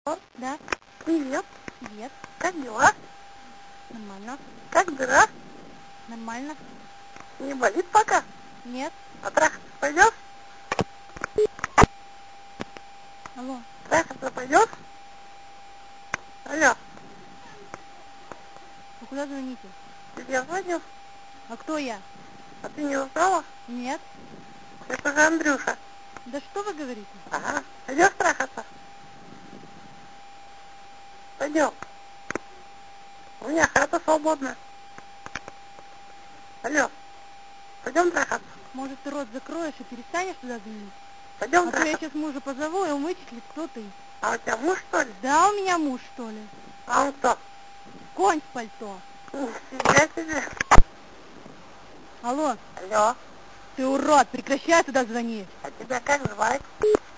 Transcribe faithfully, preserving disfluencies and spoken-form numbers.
Да. Привет. Привет. Как дела? Нормально. Как дыра? Нормально. Не болит пока? Нет. А трахаться пойдешь? Алло. Трахаться пойдешь? Алло. Вы куда звоните? Тебе звоню. А кто я? А ты не узнала? Нет. Это же Андрюша. Да что вы говорите? Ага. Пойдешь трахаться? Пойдем. У меня хата свободна. Алло. Пойдем трахаться? Может, ты рот закроешь и перестанешь туда звонить? Пойдем А то я трахаться. сейчас мужа позову, и он вычислит, кто ты. А у тебя муж, что ли? Да, у меня муж, что ли? А он кто? Конь в пальто. Себя тебе. Алло. Алло. Ты урод, прекращай туда звонить. А тебя как звать?